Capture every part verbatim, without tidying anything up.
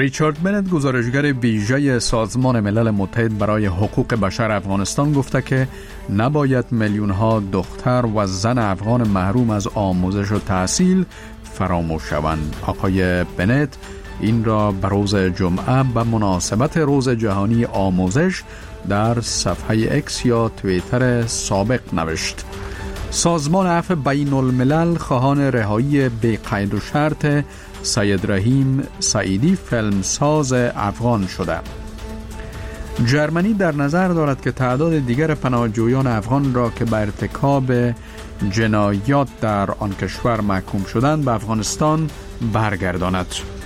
ریچارد بنت، گزارشگر ویژه سازمان ملل متحد برای حقوق بشر افغانستان، گفته که نباید میلیون ها دختر و زن افغان محروم از آموزش و تحصیل فراموش شوند. آقای بنت این را به روز جمعه به مناسبت روز جهانی آموزش در صفحه اکس یا توییتر سابق نوشت. سازمان عفو بین الملل خواهان رهایی بی قید و شرط سید رحیم سعیدی فیلمساز افغان شده. جرمنی در نظر دارد که تعداد دیگر پناهجویان افغان را که به ارتکاب جنایات در آن کشور محکوم شدند به افغانستان برگرداند.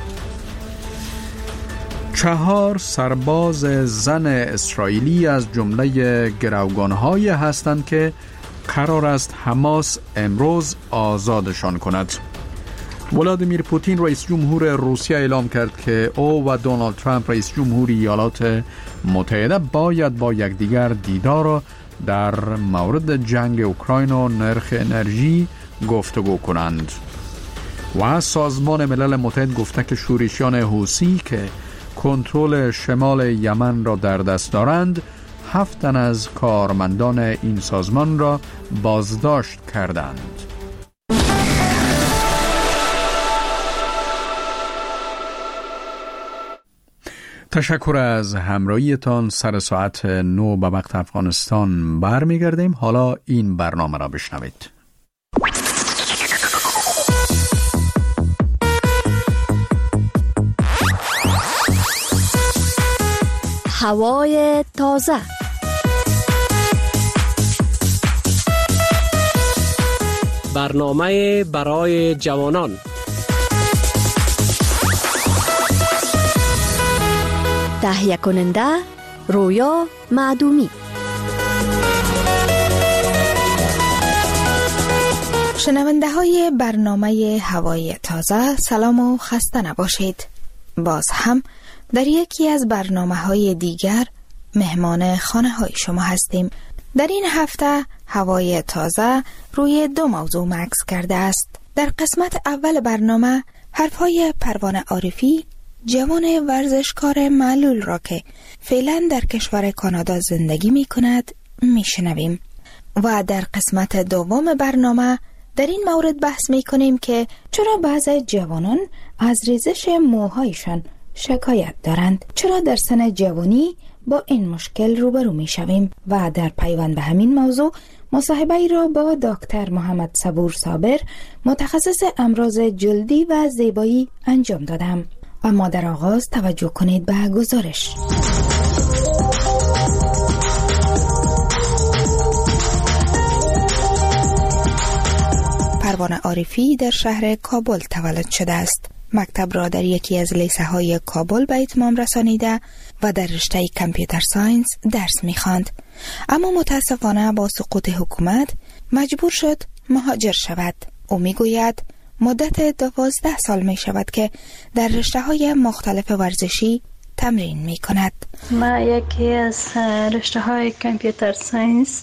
چهار سرباز زن اسرائیلی از جمله گروگان‌هایی هستند که قرار است حماس امروز آزادشان کند. ولادیمیر پوتین رئیس جمهور روسیه اعلام کرد که او و دونالد ترامپ رئیس جمهور ایالات متحده باید با یکدیگر دیدار در مورد جنگ اوکراین و نرخ انرژی گفتگو کنند. و سازمان ملل متحد گفته که شورشیان حوثی که کنترل شمال یمن را در دست دارند هفت تن از کارمندان این سازمان را بازداشت کردند. تشکر از همراهیتان. سر ساعت نو به وقت افغانستان برمیگردیم. حالا این برنامه را بشنوید. هوای تازه. برنامه برای جوانان. تهیه کننده رویا معدومی. شنونده های برنامه هوای تازه، سلام و خسته نباشید. باز هم در یکی از برنامه های دیگر مهمان خانه های شما هستیم. در این هفته هوای تازه روی دو موضوع مکس کرده است. در قسمت اول برنامه حرفهای پروانه عارفی، جوان ورزشکار معلول را که فعلا در کشور کانادا زندگی می کند می شنویم. و در قسمت دوم برنامه در این مورد بحث می کنیم که چرا بعضی جوانان از ریزش موهایشان شکایت دارند، چرا در سن جوانی با این مشکل روبرو می شویم. و در پیوند به همین موضوع مصاحبه ای را با دکتر محمد صبور صابر، متخصص امراض جلدی و زیبایی انجام دادم. اما در آغاز توجه کنید به گزارش. پروانه عارفی در شهر کابل تولد شده است. مکتب را در یکی از لیسه های کابل به اتمام رسانیده و در رشته کامپیوتر ساینس درس می‌خواند. اما متاسفانه با سقوط حکومت مجبور شد مهاجر شود. او میگوید مدت دوازده سال می شود که در رشته های مختلف ورزشی تمرین می کند. ما یکی از رشته های کامپیوتر ساینس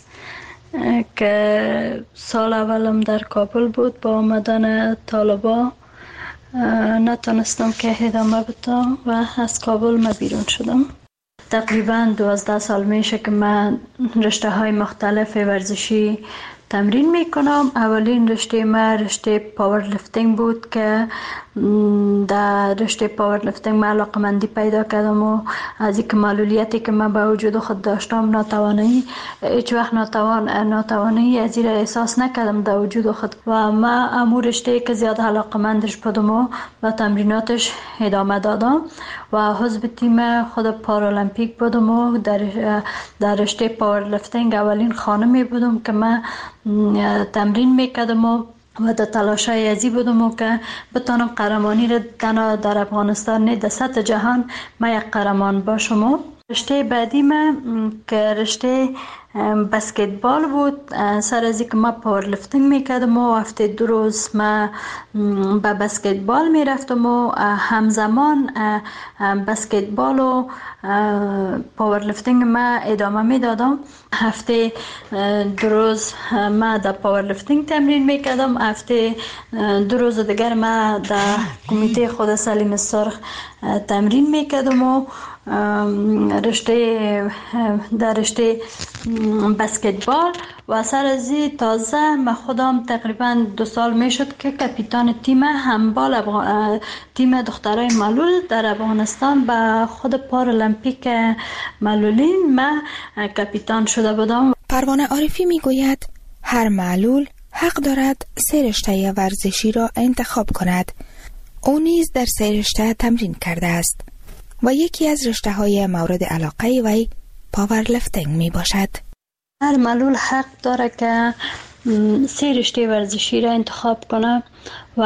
که سال اولم در کابل بود، با آمدن طالبا نتونستم که ادامه بدم و از کابل ما بیرون شدم. تقریبا دوازده سال میشه که من رشته های مختلف ورزشی تمرین میکنم. اولین رشته ما رشته پاور لفتینگ بود که در رشته پاور لفتینگ من علاقه‌مندی پیدا کردم و از اینکه معلولیتی که من به وجود خود داشتم، ناتوانی، هیچ وقت ناتوان ناتوانی از این احساس نکردم در وجود خود و من امور رشته که زیاد علاقه‌مندش بودم و با تمریناتش ادامه دادم و حزب تیم خود پارالمپیک بودم و در در رشته پاور لفتینگ اولین خانمی بودم که من تمرین میکردم و و در تلاشای ازی بودم و که بتانم قهرمانی را تنها در افغانستان نه در سطح جهان ما یک قهرمان باشم. رشته بعدی من که رشته بسکتبال بود. سر از اینکه ما پاور لیفتینگ میکردم و هفته دو روز ما به بسکتبال میرفتم و همزمان بسکتبال و پاور لیفتینگ ما ادامه میدادم. هفته دو روز ما در پاور لیفتینگ تمرین میکردم، هفته دو روز دیگر ما در کمیته خود سلیم سرخ تمرین میکردم و رشته در رشته بسکتبال و سر از این تازه من خودم تقریبا دو سال میشد که کاپیتان تیم هندبال افغان... تیم دخترای معلول در افغانستان به خود پارالمپیک معلولین من کاپیتان شده بودم. پروانه عارفی میگوید هر معلول حق دارد سه رشته ورزشی را انتخاب کند. او نیز در سه رشته تمرین کرده است و یکی از رشته های مورد علاقه وی پاور لیفتینگ می باشد. هر معلول حق داره که سه رشته ورزشی را انتخاب کنه و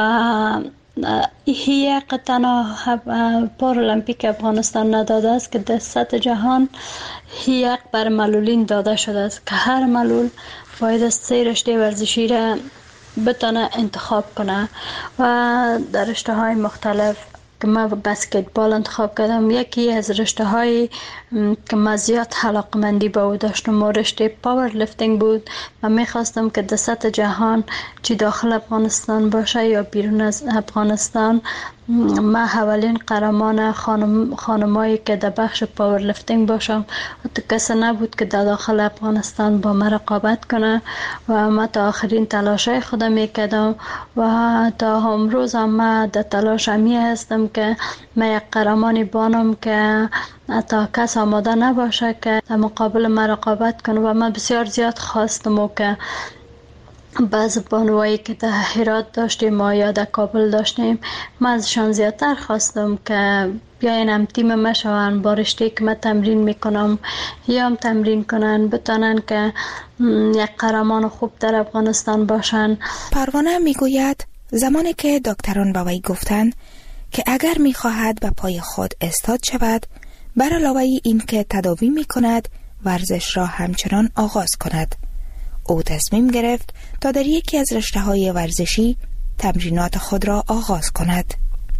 یک تنها پارالمپیک افغانستان نداده است که در سطح جهان یک بر معلولین داده شده است که هر معلول باید سه رشته ورزشی را بتونه انتخاب کنه و در رشته های مختلف که من بسکتبال انتخاب کردم. یکی از رشته های که من زیاد علاقه‌مندی به او داشتم و رشته پاور لیفتینگ بود. من میخواستم که در سطح جهان چی داخل افغانستان باشه یا بیرون از افغانستان من اولین قهرمان خانم خانمایی که در بخش پاور لیفتینگ باشم. حتی کسی نبود که در داخل افغانستان با من رقابت کنه و من تا آخرین تلاشای خودم میکردم و تا امروز هم من در تلاش همی هستم که من یک قهرمانی بانم که تا کس آماده نباشه که در مقابل من رقابت کنه. و من بسیار زیاد خواستم و که بعض بانوایی که در هرات داشتیم ما یا در کابل داشتیم من ازشان زیادتر خواستم که بیاین هم تیم ما شوند، با رشته که من تمرین میکنم یا هم تمرین کنن بتانن که یک قهرمان خوب در افغانستان باشن. پروانه میگوید زمانی که دکتران با وی گفتند که اگر میخواهد به پای خود استاد شود بر علاوه این که تداوی میکند ورزش را همچنان آغاز کند، او تصمیم گرفت تا در یکی از رشته‌های ورزشی تمرینات خود را آغاز کند.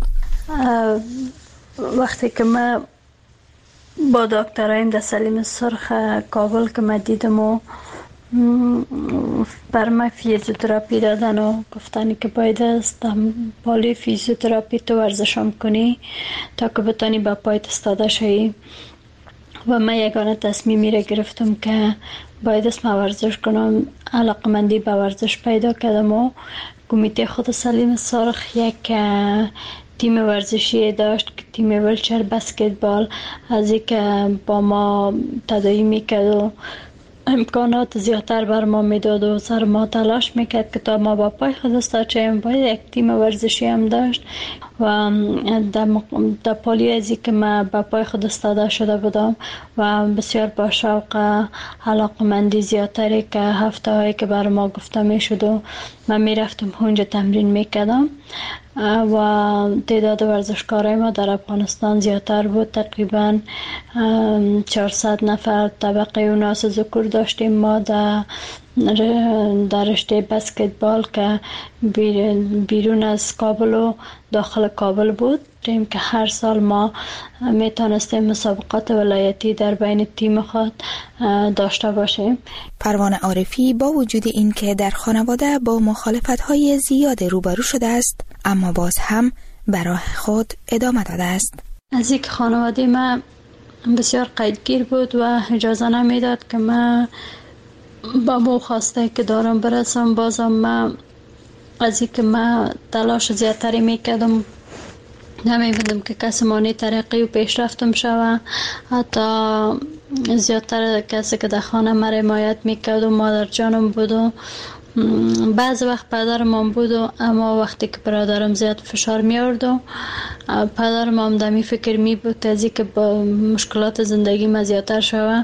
وقتی که من با دکترایم در سلیم سرخ کابل که من دیدم و بر من فیزیوتراپی دادن و گفتن که باید است پالی فیزیوتراپی تو ورزشم کنی تا که بتانی با پایت استاده شوی و من یگانه تصمیمی را گرفتم که باید است من ورزش کنم. علاقمندی به ورزش پیدا کردم و کمیته خود سلیم سرخ یک تیم ورزشی داشت که تیم ویلچر بسکتبال از اینکه با ما تداوی میکرد و امکانات زیادتر بر ما میداد و سر ما تلاش میکرد که تا ما با پای خود استاد شویم. باید یک تیم ورزشی هم داشت و در پالی ازی که من با پای خود استاده شده بودم و بسیار با شوق علاقمندی زیادتری که هفته هایی که بر ما گفته میشد و من میرفتم اونجا تمرین میکردم و تعداد ورزشکارای ما در افغانستان زیادتر بود. تقریبا چهارصد نفر طبقه اوناس ذکور داشتیم ما در در رشته بسکتبال که بیرون از کابل و داخل کابل بود که هر سال ما میتونستیم مسابقات ولایتی در بین تیم خود داشته باشیم. پروانه عارفی با وجود این که در خانواده با مخالفت‌های زیاد روبرو شده است اما باز هم برای خود ادامه داده است. از اینکه خانواده من بسیار قیدگیر بود و اجازه نمیداد که من با مو خواسته که دارم برسم. بازم من از اینکه من تلاش زیادتری میکردم نمی‌بودم که کسی مانی ترقی و پیشرفتم شوه. حتی زیادتر کسی که در خانه مرا حمایت میکرد و مادر جانم بود و بعض وقت پدرم بود و اما وقتی که برادرم زیاد فشار می آورد و پدرم هم دمی فکر می بود از که با مشکلات زندگی ما زیادتر شوه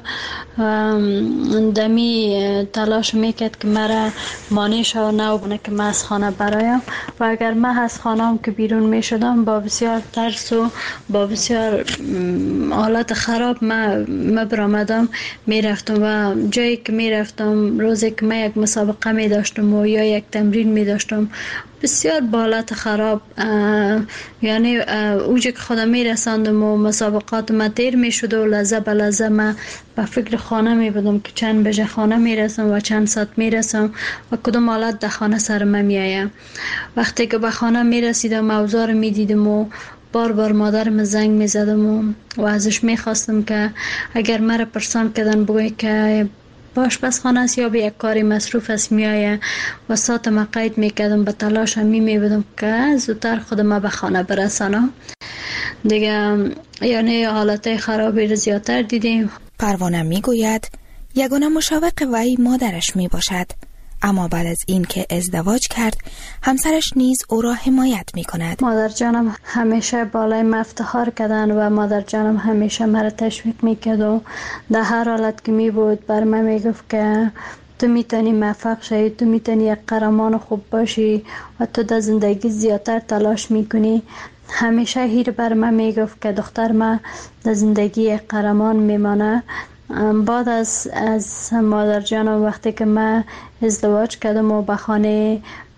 دمی تلاش میکرد که مرا مانع شو نو بونه که من از خانه برایم و اگر من از خانه هم که بیرون می شدم با بسیار ترس و با بسیار حالت خراب من ما برآمدم می رفتم و جایی که می رفتم روزی که من یک مسابقه می داشتم و یا یک تمرین می داشتم بسیار با حالت خراب یعنی اوجه که خودم می رساندم و مسابقات ما تیر می شد و لحظه به لحظه من به فکر خانه می بودم که چند بجه خانه می رسم و چند ساعت می رسم و کدام حالت در خانه سر من می آیم. وقتی که به خانه می رسیدم اوضاع می دیدم و بار بار مادرم زنگ می زدم و, و ازش می خواستم که اگر مرا پرسان کردن بگوی که باش بس خانه است یا به یک کاری مصروف است می آید و ساعت ما قید می کردم به تلاش می می بودم که زودتر خودم به خانه برسانم دیگه یعنی حالت خرابی رو زیادتر دیدیم. پروانه می گوید یگانه مشوق وی مادرش می باشد اما بعد از این که ازدواج کرد همسرش نیز او را حمایت می کند. مادر جانم همیشه بالای من افتخار کردن و مادر جانم همیشه مرا تشویق می کرد و در هر حالت که می بود بر من می گفت که تو میتونی موفق شی، تو میتونی یک قهرمان خوب باشی و تو در زندگی زیادتر تلاش میکنی. همیشه هیر بر من میگفت که دختر من در زندگی قهرمان میمانه. بعد از از مادر جانم وقتی که من ازدواج کردم و به خانه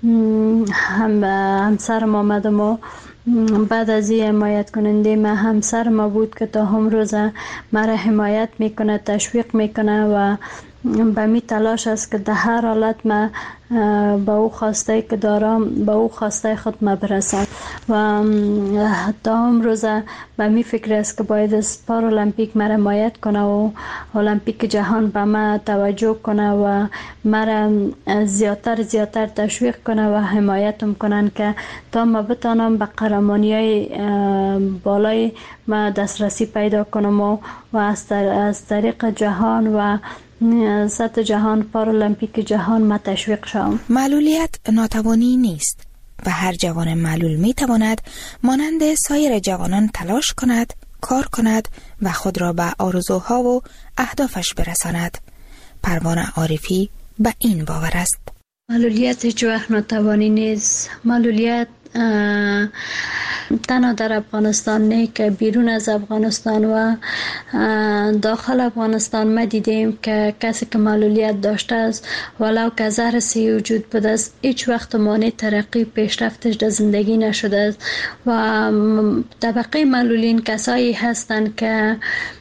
هم همسرم آمدم و بعد از این حمایت کننده من همسر ما بود که تا هم روزه مرا حمایت میکنه، تشویق میکنه و به می تلاش است که در هر حالت من با او خواسته که دارم با او خواسته خود ما برسم و تا هم روزه به می فکر است که باید از پارالمپیک مرا حمایت کنه و المپیک جهان به من توجه کنه و مرا زیادتر زیادتر تشویق کنه و حمایتم کنن که تا ما بتانم به قهرمانی‌های بالای ما دسترسی پیدا کنم و از طریق جهان و سطح جهان پارالمپیک جهان ما تشویق شوم. معلولیت ناتوانی نیست و هر جوان معلول می تواند مانند سایر جوانان تلاش کند، کار کند و خود را به آرزوها و اهدافش برساند. پروانه عارفی به این باور است. معلولیت هیچ وقت ناتوانی نیست. معلولیت تنها در افغانستان نه که بیرون از افغانستان و داخل افغانستان ما دیدیم که کسی که معلولیت داشته است ولو که زهر سی وجود بوده است هیچ وقت مانع ترقی پیشرفتش در زندگی نشده است و طبقه معلولین کسایی هستند که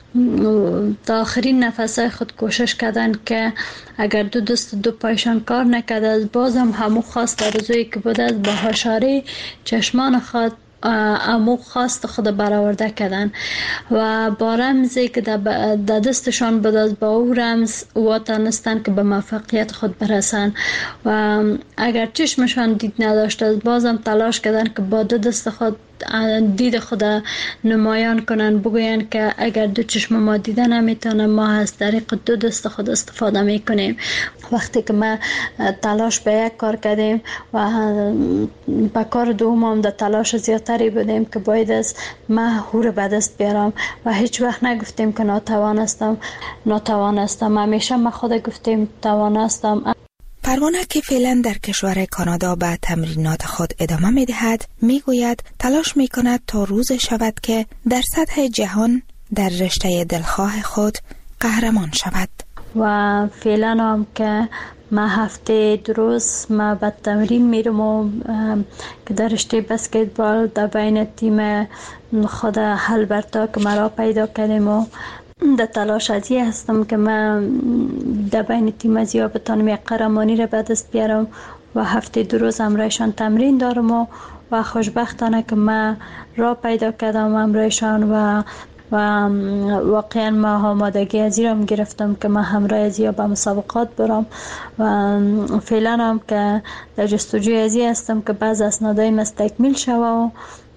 تا آخرین نفسای خود کوشش کردن که اگر دو دست دو پایشان کار نکرده است بازم همو خواست آرزویی که بوده است با هشاری چشمان خود امو خواست خود برآورده کردن و با رمزی که در دستشان بود از با او رمز و تانستن که به موفقیت خود برسن و اگر چشمشان دید نداشته بازم تلاش کردن که با دو دست خود دید خود نمایان کنن بگوین که اگر دو چشم ما دیده نمیتونه ما از طریق دو دست خود استفاده میکنیم. وقتی که ما تلاش به یک کار کردیم و به کار دوم هم در تلاش زیادتری بودیم که باید از ما هور به دست بیارم و هیچ وقت نگفتیم که ناتوان هستم ناتوان هستم همیشه ما خود گفتیم توان هستم. پروانه که فعلا در کشور کانادا به تمرینات خود ادامه می دهد می گوید تلاش می کند تا روز شود که در سطح جهان در رشته دلخواه خود قهرمان شود و فعلا هم که ما هفته دو روز ما به تمرین میرم و که در رشته بسکتبال در بین تیم خود هلبرتا که مرا پیدا کردیم و در تلاش ازی هستم که من در بین تیم ازیا بتانم یک قهرمانی را به دست بیارم و هفته دو روز همراهشان تمرین دارم و, و خوشبختانه که من را پیدا کردم همراهشان و و واقعا ما آمادگی ازی را گرفتم که من همراه ازیا به مسابقات برم و فعلا هم که در جستجوی ازی هستم که بعض اسنادای مستکمیل شوه و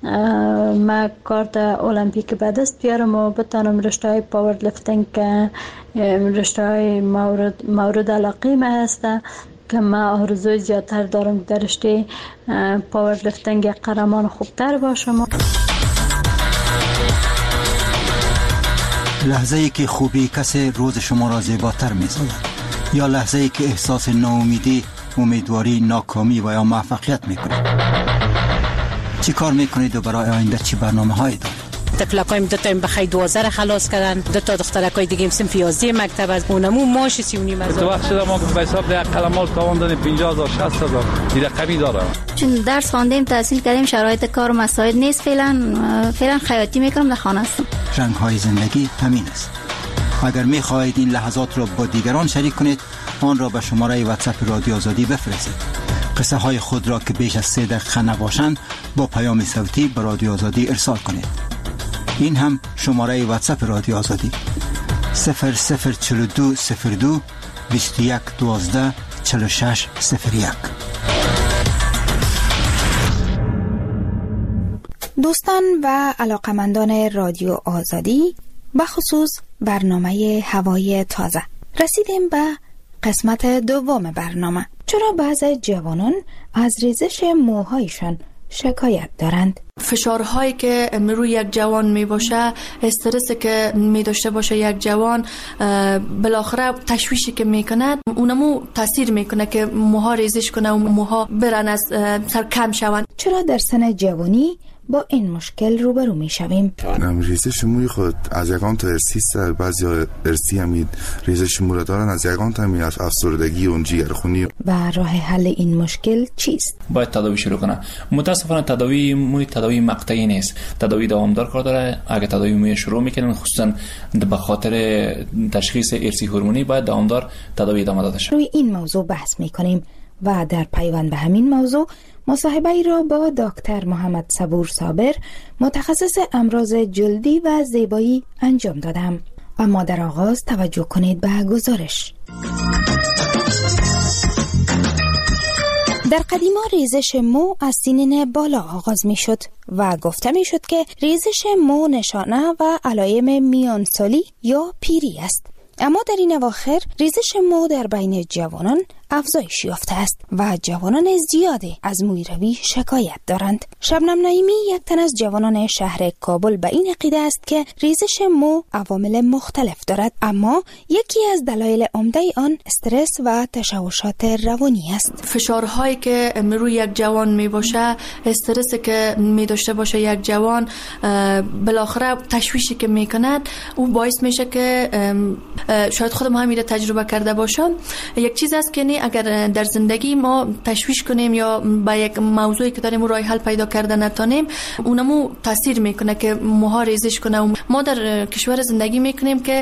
ما کارت المپیک به دست بیارم و بتانم رشته های پاور لفتینگ که رشته های مورد, مورد علاقه ما هسته که من آرزوی زیادتر دارم در رشته پاور لیفتینگ قهرمان خوبتر باشم. لحظه ای که خوبی کسی روز شما را زیباتر می‌سازد یا لحظه ای که احساس ناامیدی، امیدواری، ناکامی و یا موفقیت می‌کنید. چی کار می‌کنید و برای آینده چی برنامه‌هایی دارید؟ تفلقایم دو تا بخای دوازده خلاص کردن، دو تا دخترکای دیگه هم صنف یازده مکتب از اونمو ماش سی و نیم هزار. تو وقت شده ما به حساب ده قلمال تاوان دادیم پنجاه هزار شصت هزار این رقمی داره. چون درس خواندیم تحصیل کردیم شرایط کار و مساعد نیست، فعلا فعلا خیاطی میکنم، در خانه هستم. رنگ‌های زندگی همین است. اگر می‌خواهید این لحظات را با دیگران شریک کنید، آن را به شماره واتساپ رادیو آزادی بفرستید. قصه های خود را که بیش از سه دقیقه نباشند با پیام صوتی به رادیو آزادی ارسال کنید. این هم شماره واتساپ رادیو آزادی صفر صفر چهل و دو صفر دو بیست و یک دوازده چهل و شش صفر یک. دوستان و علاقمندان رادیو آزادی، بخصوص برنامه هوای تازه، رسیدیم به قسمت دوم برنامه. چرا بعضی جوانان از ریزش موهایشان شکایت دارند؟ فشارهایی که روی یک جوان می باشه، استرسی که می داشته باشه یک جوان، بالاخره تشویشی که می کند اونمو تاثیر می کنه که موها ریزش کنه و موها برن از سر کم شوند. چرا در سن جوانی با این مشکل روبرو می شویم؟ ریزش موی خود از یکان تا ارسی است، بعضی ارسی هم ریزش مو را دارن، از یکان تا هم افسردگی و جگرخونی. و راه حل این مشکل چیست؟ باید تداوی شروع کنه. متاسفانه تداوی موی تداوی مقطعی نیست، تداوی دوامدار کار داره. اگه تداوی موی شروع میکنن خصوصا به خاطر تشخیص ارسی هورمونی باید دوامدار تداوی ادامه داده شه. روی این موضوع بحث میکنیم و در پیوند به همین موضوع مصاحبه ای را با دکتر محمد صبور صابر، متخصص امراض جلدی و زیبایی انجام دادم. اما در آغاز توجه کنید به گزارش. در قدیما ریزش مو از سنین بالا آغاز می شد و گفته می شد که ریزش مو نشانه و علائم میانسالی یا پیری است. اما در این اواخر ریزش مو در بین جوانان افزایش یافته است و جوانان زیادی از مویروی شکایت دارند. شبنم نعیمی، یک تن از جوانان شهر کابل، به این عقیده است که ریزش مو عوامل مختلف دارد، اما یکی از دلایل عمده آن استرس و تشوشات روانی است. فشارهایی که روی یک جوان می باشه، استرسی که می داشته باشه یک جوان، بالاخره تشویشی که می کند او باعث میشه که شاید خودم هم میره تجربه کرده باشم. یک چیز است که اگر در زندگی ما تشویش کنیم یا با یک موضوعی که داریم راه حل پیدا کرده نتونیم، اونمو تاثیر میکنه که موها ریزش کنه. ما در کشور زندگی میکنیم که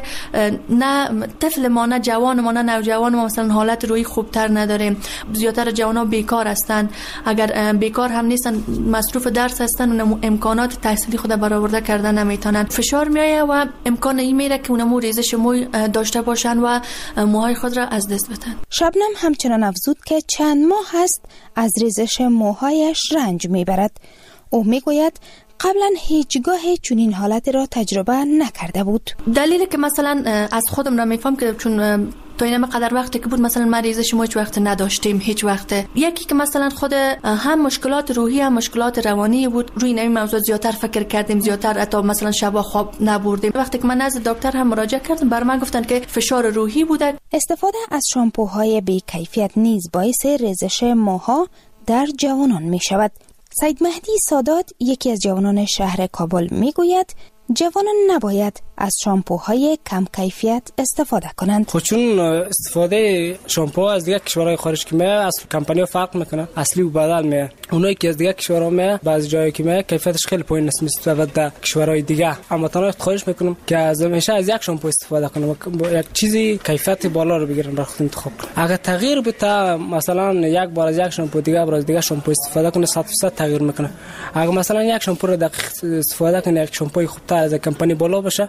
نه طفل ما، نه جوان ما، نه نوجوان ما مثلا حالت روحی خوبتر نداریم. زیادتر جوانا بیکار هستند. اگر بیکار هم نیستن، مصروف درس هستن، اونمو امکانات تحصیلی خود برآورده کردن نمیتونن. فشار میایه و امکان این میره که اونمو ریزش مو داشته باشن و موهای خود را از دست بدن. شبنم همچنان افزود که چند ماه هست از ریزش موهایش رنج میبرد. او میگوید قبلا هیچگاه چنین حالت را تجربه نکرده بود. دلیلی که مثلا از خودم را میفهم که چون تا این قدر وقتی که بود مثلا من ریزش مو هیچ وقت نداشتیم، هیچ وقت. یکی که مثلا خود هم مشکلات روحی هم مشکلات روانی بود، روی این موضوع زیادتر فکر کردیم، زیادتر حتی مثلا شب خواب نبردیم. وقتی که من نزد دکتر هم مراجعه کردم، بر من گفتن که فشار روحی بوده. استفاده از شامپوهای بی کیفیت نیز باعث ریزش موها در جوانان می شود. سید مهدی سادات، یکی از جوانان شهر کابل، میگوید جوانان نباید از شامپوهای کم کیفیت استفاده کنند. خب چون استفاده شامپو از دیگه کشورهای خارج که میه از کمپانی فرق میکنه، اصلی و بدل میه. اونایی که از دیگه کشورها میه بعضی جایی که میه کیفیتش خیلی پایین است نسبت به کشورهای دیگه. اما تنها خواهش میکنم که از همیشه از یک شامپو استفاده کنم، یک چیزی کیفیت بالا رو بگیرن، را خود انتخاب کنن. اگر تغییر بده، مثلا یک بار از یک شامپو دیگه بار از دیگه شامپو استفاده کنه، صد درصد تغییر میکنه. اگر مثلا یک شامپو رو دقیق استفاده کنه، یک شامپوی خوبتر از کمپانی بالا باشه،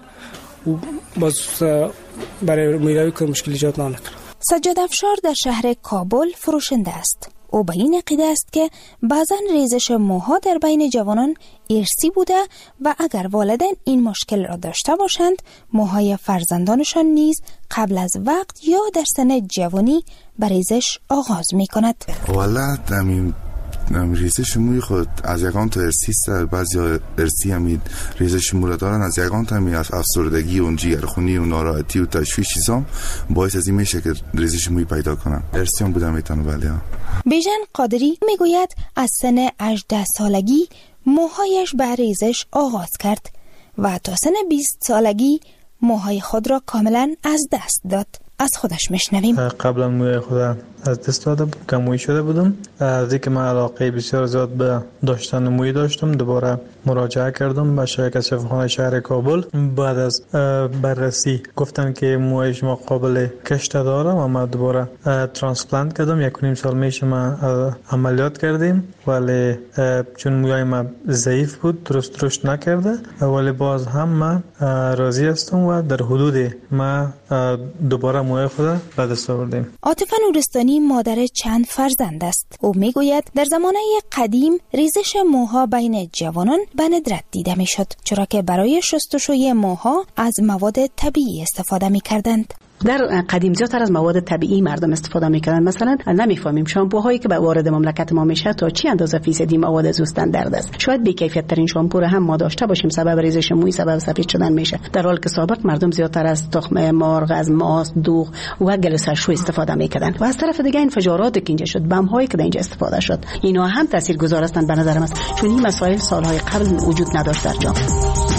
باز برای میروی که مشکل ایجاد نکنه. سجاد افشار در شهر کابل فروشنده است. او به این عقیده است که بعضا ریزش موها در بین جوانان ارثی بوده و اگر والدین این مشکل را داشته باشند موهای فرزندانشان نیز قبل از وقت یا در سن جوانی به ریزش آغاز می کند. والا همین ریزش موی خود از یکان تا ارسی است، بعضی ارسی همین ریزش مو را دارن، از یکان تا همین افسردگی و جگرخونی و ناراحتی و تشویش چیزام باعث از این میشه که ریزش موی پیدا کنم. ارسی هم بودم میتونه. ولی بیژن قادری میگوید از سن هجده سالگی موهایش به ریزش آغاز کرد و تا سن بیست سالگی موهای خود را کاملا از دست داد. از خودش میشنویم. قبلا موی خودم از دست داده بود، کموی شده بودم. از اینکه من علاقه بسیار زیاد به داشتن موی داشتم، دوباره مراجعه کردم به شرکت شفاخانه شهر کابل. بعد از بررسی گفتن که موی شما قابل کشت داره و ما دوباره ترانسپلانت کردم. یک و نیم سال میشه ما عملیات کردیم، ولی چون موی ما ضعیف بود درست رشد نکرده، ولی باز هم من راضی هستم و در حدود ما دوباره موی خود به دست آوردیم. عاطفه نورستانی مادر چند فرزند است. او میگوید در زمانه قدیم ریزش موها بین جوانان به ندرت دیده میشد، چرا که برای شستشوی موها از مواد طبیعی استفاده میکردند. در قدیم زیادتر از مواد طبیعی مردم استفاده میکنن. مثلا نمیفهمیم شامپوهایی که به وارد مملکت ما میشه تا چی اندازه فیصدی مواد از استاندارد است. شاید بی کیفیت ترین شامپو هم ما داشته باشیم، سبب ریزش موی، سبب سفید شدن میشه، در حالی که سابق مردم زیادتر از تخم مرغ، از ماست، دوغ و گلوسرشوی استفاده میکردن. و از طرف دیگه انفجارات که اینجا شد، بم هایی که اینجا استفاده شد، اینا هم تاثیرگذار هستند به نظر من، چون این مسائل سالهای قبل وجود نداشت در جامعه.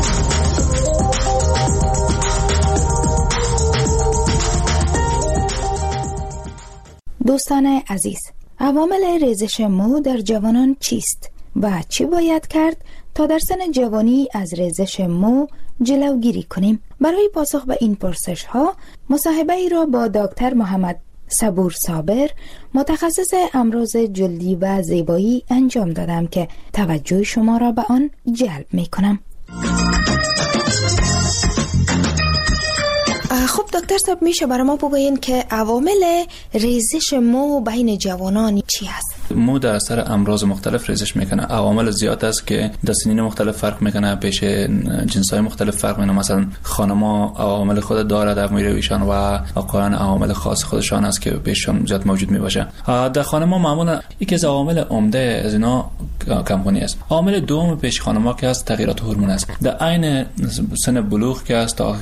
دوستان عزیز، عوامل ریزش مو در جوانان چیست و چی باید کرد تا در سن جوانی از ریزش مو جلوگیری کنیم؟ برای پاسخ به این پرسش ها مصاحبه ای را با دکتر محمد صبور صابر، متخصص امراض جلدی و زیبایی انجام دادم که توجه شما را به آن جلب می کنم. خب دکتر صاحب، میشه برای ما بگوین که عوامل ریزش مو بین جوانان چی هست؟ مو در اثر امراض مختلف ریزش میکنه. عوامل زیاد است که در سنین مختلف فرق میکنه، پیش جنسای مختلف فرق میکنه. مثلا خانم‌ها عوامل خود داره در مویرویشان و آقایان عوامل خاص خودشان است که پیششان زیاد موجود میباشه. در خانم‌ها معمولا یکی از عوامل عمده از اینا کمخونی است. عامل دوم پیش خانم‌ها که است تغییرات هورمون است. در عین سن بلوغ که است تا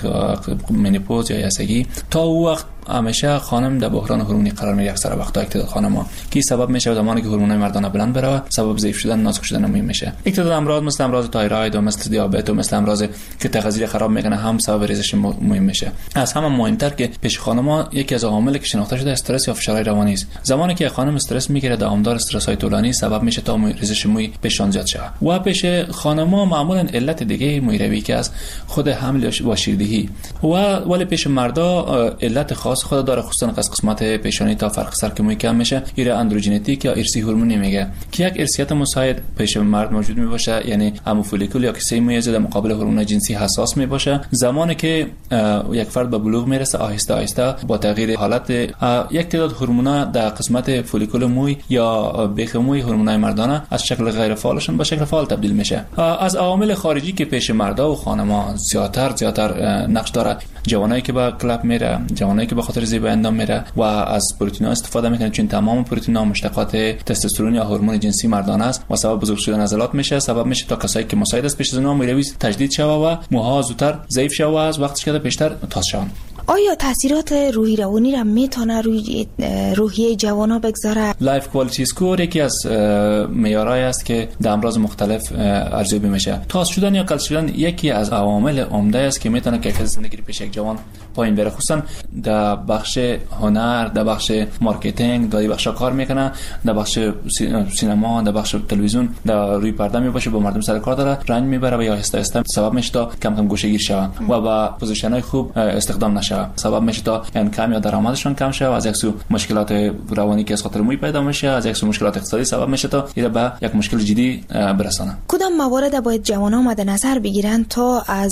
منوپوز یا یسگی، تا او وقت همیشه خانم در بحران هورمونی قرار میگیره. اکثر وقتا اکتداد خانم‌ها که سبب میشه زمانی که هورمونای مردانه بلند بره، سبب ضعیف شدن، نازک شدن موی میشه. اکتداد امراض مثل امراض تایروید و مثل دیابت و مثل امراض که تغذیه خراب میکنه هم سبب ریزش موی میشه. از همه مهمتر که پیش خانم‌ها یکی از عواملی که شناخته شده استرس یا فشار روانی است. زمانی که خانم استرس میگیره، دوامدار استرس های طولانی سبب میشه تا ریزش موی پیشان زیاد شه. و پیش خانم‌ها معمولا علت دیگه مویروی که است خود حمل و شیردهی، و ولی پیش مردا علت خاص خود داره، خصوصا از قسمت پیشانی تا فرق سر که موی کم میشه، یا اندروژنتیک یا ارثی هورمونی میگه که یک ارثیت مساعد پیش مرد موجود میباشه، یعنی همو فولیکول یا کیسه موی در مقابل هورمون جنسی حساس میباشه. زمانی که یک فرد به بلوغ میرسه، آهسته آهسته با تغییر حالت یک تعداد هورمونا در قسمت فولیکول موی یا بیخ موی، هورمونای مردانه از شکل غیر فعالشون به شکل فعال تبدیل میشه. از عوامل خارجی که پیش مردا و خانم‌ها زیادتر زیادتر نقش داره، جوانایی که به کلاب میره، جوانایی که به خاطر زیبایی اندام میره و از پروتئین استفاده میکنه، چون تمام پروتئین ها مشتقات تستوسترون یا هورمون جنسی مردانه است و سبب بزرگ شدن عضلات میشه، سبب میشه تا کسایی که مساعد است پیش از اونها مویروی تجدید شوه و موها زودتر ضعیف شوه و از وقتش که بیشتر تاس شون. آیا تاثیرات روحی روانی را میتونه روی روحیه جوانا بگذاره؟ لایف کوالیتی اسکور یکی از معیارهای است که در امراض مختلف ارزیابی میشه. تاس شدن یا کل شدن یکی از عوامل عمده است که میتونه کیفیت زندگی پیش یک جوان پایین بره، خصوصا در بخش هنر، در بخش مارکتینگ، در بخش کار میکنه، در بخش سینما، در بخش تلویزیون، در روی پرده میباشه، با مردم سر کار داره، رنج میبره و یا آهسته آهسته سبب میشه تا کم کم گوشه‌گیر شوه و با پوزیشن‌های خوب استخدام نشه، سبب میشه تا انکم یا درآمدشون کم شه و از یک سو مشکلات روانی که از خاطر موی پیدا میشه، از یک سو مشکلات اقتصادی سبب میشه تا اینا به یک مشکل جدی برسانه. کدام موارد باید جوانان مد نظر بگیرن تا از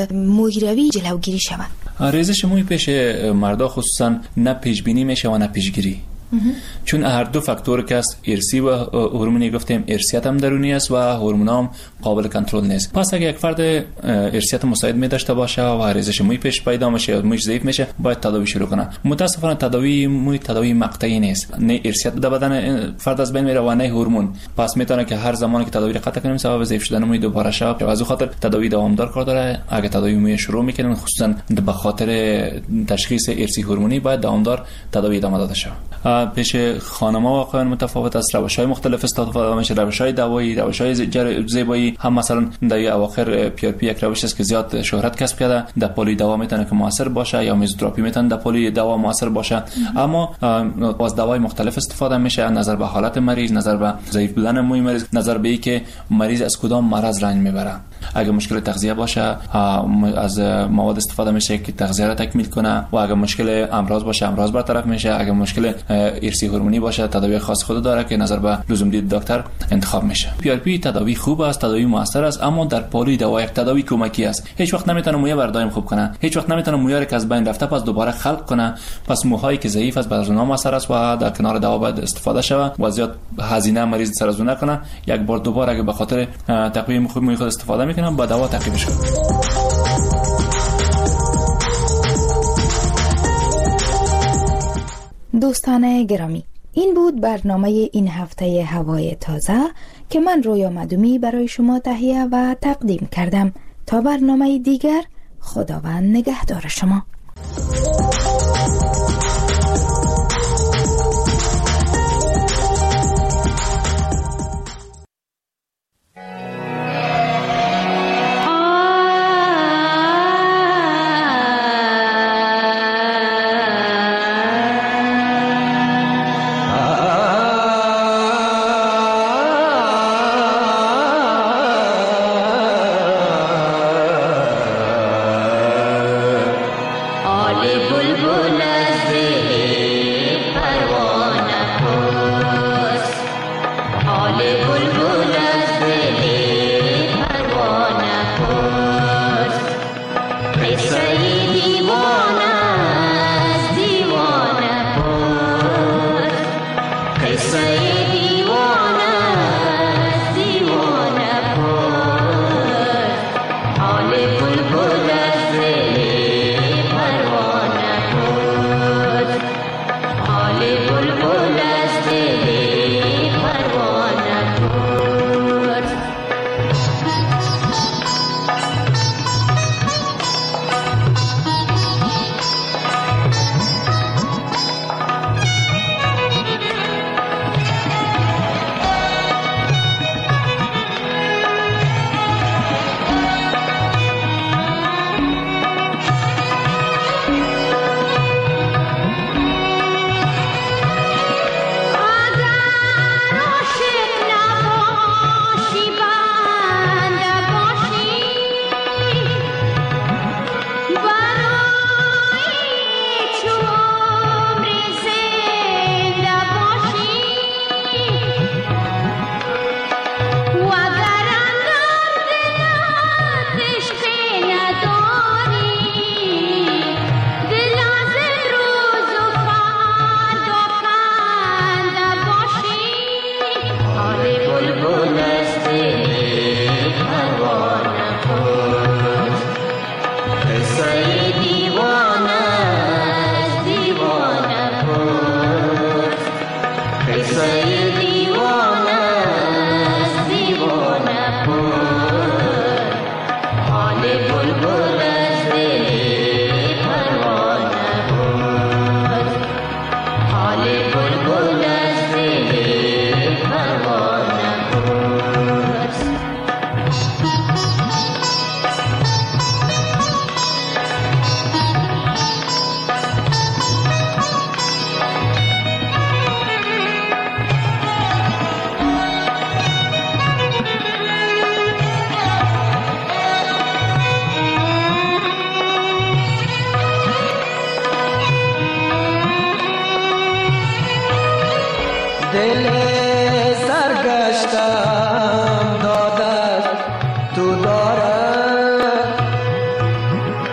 مویروی جلوگیری شود؟ ریزش موی پیش مردا خصوصا نه پیش بینی میشه و نه پیشگیری. چون هر دو فاکتور که است، ارسی و هورمونی گفتیم، ارسیت هم درونی است و هورمون هم قابل کنترل نیست. پس اگه یک فرد ارسیت مساعد می داشته باشه و ریزش موی پیش پیدا میشه یا مویش ضعیف میشه، باید تداوی شروع کنه. متاسفانه تداوی موی تداوی مقطعی نیست، نه ارسیت در بدن فرد از بین میره و نه هورمون. پس میتونه که هر زمانی که تداوی رو قطع کنیم سبب ضعیف شدن موی دوباره شه. از خاطر تداوی دوامدار کار داره. اگه تداوی موی شروع میکنیم، خصوصا به خاطر تشخیص ارسی هورمونی، باید دوامدار تداوی ادامه داده شه. پیش خانم‌ها واقعا متفاوت است، روش‌های مختلف استفاده میشه، روش‌های دوایی، روش‌های زیبایی. هم مثلا در اواخر پی آر پی یک روش است که زیاد شهرت کسب کرده، در پلی دوا میتونه که موثر باشه، یا میزوتراپی میتونه در پلی دوا موثر باشه. اما از دوای مختلف استفاده میشه، نظر به حالت مریض، نظر به ضعیف بودن موی مریض، نظر به اینکه مریض از کدام مرض رنج میبره. اگه مشکل تغذیه باشه، از مواد استفاده میشه که تغذیه را تکمیل کنه، و اگه مشکل امراض باشه، امراض برطرف میشه. اگه مشکل ارسی هورمونی باشه، تداوی خاص خود داره که نظر به لزوم دید دکتر انتخاب میشه. پی آر پی تداوی خوب است، تداوی موثر است، اما در پالی دوا یک تداوی کمکی است. هیچ وقت نمیتونه موی بر دائم خوب کنه، هیچ وقت نمیتونه موی که از بین رفته پس دوباره خلق کنه. پس موهایی که ضعیف است بر اونها موثر است و در کنار دوا باید استفاده شود و زیاد هزینه مریض سر از اون نکنه. یک بار دوباره اگه به خاطر تقویم خوب موی خود استفاده میکنه، با دوا تعقیبش کنه. دوستان گرامی، این بود برنامه این هفته هوای تازه که من رویا مدومی برای شما تهیه و تقدیم کردم. تا برنامه دیگر، خداوند نگهدار شما.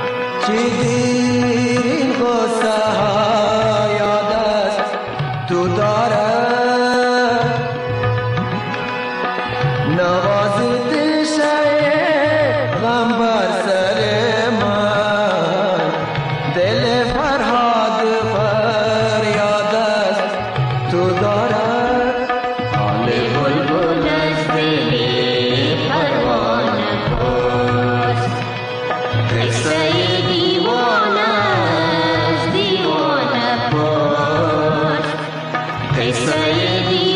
تو دی